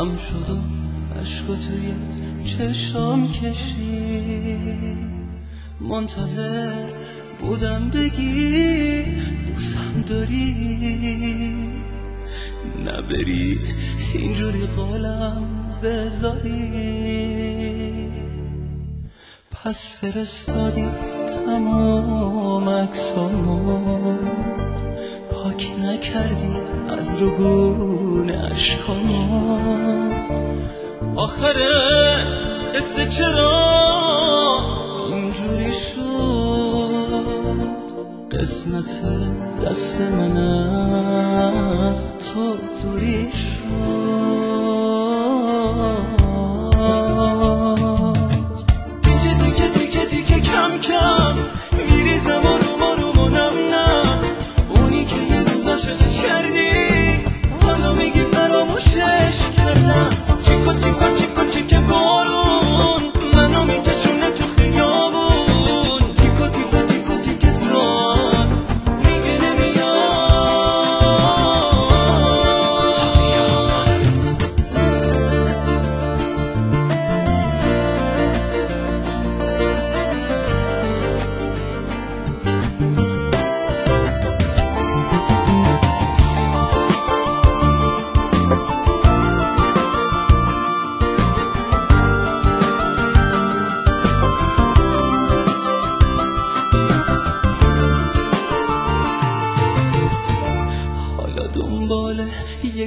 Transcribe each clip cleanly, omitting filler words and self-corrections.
خم شد و عشقو توی چشام کشی، منتظر بودم بگی دوستم داری، نبری اینجوری قولم بذاری. پس فرستادی تمام عکسامو، پاک نکردی از رگون عشقامو. آخره قصه چرا اینجوری شد؟ قسمت دست من از تو دوری شد. دیگه کم کم میریزم و نم اونی که یه روز عاشقش کردی، حالا میگی فراموشش کردم. چیکه بارون منو میکشونه تو خیابون، تیکه زار میگه دنبال یه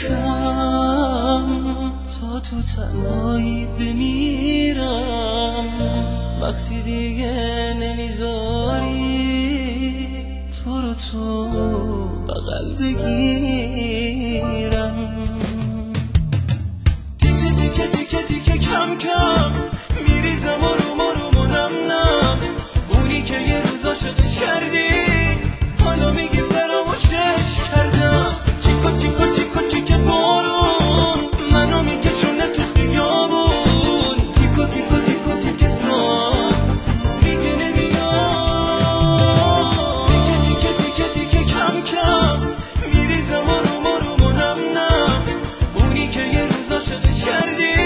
گوشم تا تو تنهایی بمیرم. وقتی دیگه نمیذاری تو رو تو بغل بگیرم. دیگه کم کم میریزم و نم اونی که یه روز عاشقش کردی، حالا میگی فراموشش کردم. چیکه بارون منو میکشونه تو خیابون، تیکه زار میگه نمیاد. دیگه کم کم میریزم و نم اونی که یه روز عاشقش کردی،